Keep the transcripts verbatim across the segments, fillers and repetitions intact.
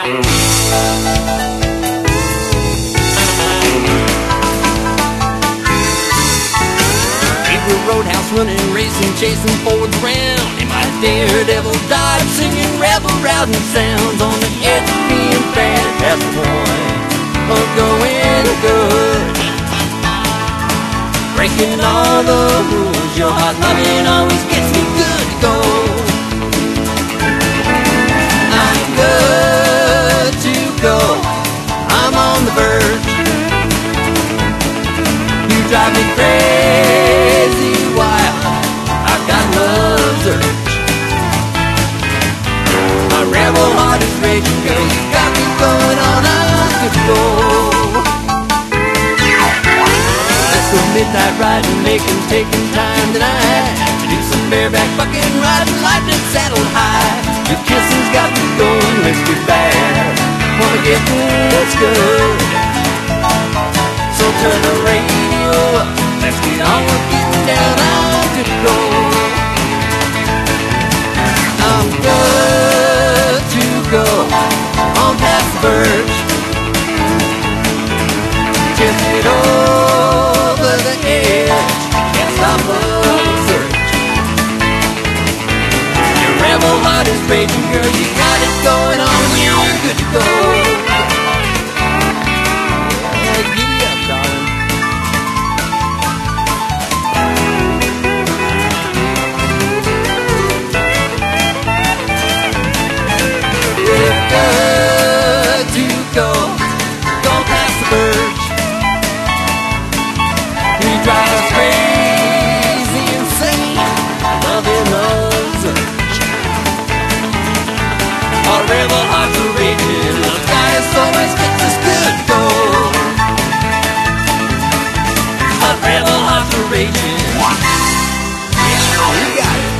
Roadhouse running, racing, chasing Fords around. In my daredevil dive, singing rebel routing sounds on the edge of being bad at the point of going good. Breaking all the rules, your hot loving always gets me good to go. I'm good to go, I'm on the verge. You drive me crazy wild, I've got love's urge. My rebel heart is raging, girl, you got me going on a good roll. Let's go midnight riding, making, taking time tonight to do some bareback bucking, riding lightning saddle high. Your kissing's got me going, let's get bad, wanna get this good. So turn the radio up, let's get on with getting down on to the road. I'm good to go, on past the verge. Just get over the edge, can't stop love search. Your rebel heart is raging, girl, you got it going on, you're good to go. Good to go, go past the verge. We drive us crazy, insane, loving love's urge. Our rebel hearts are raging, the skies always gets us good to go. Our rebel hearts are raging. Yeah, we got it.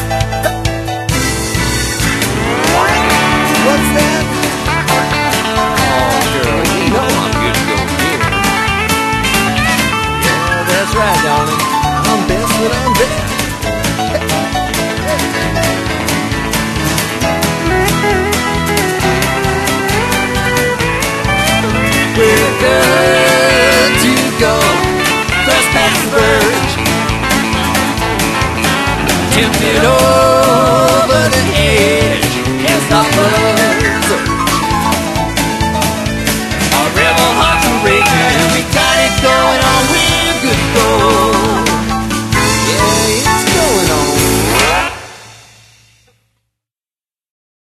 What's that? Oh, girl, you know I'm good to go here. Yeah, that's right, darling. I'm best when I'm best. We're good to go, just past the verge. Tempted over the edge, can't stop love.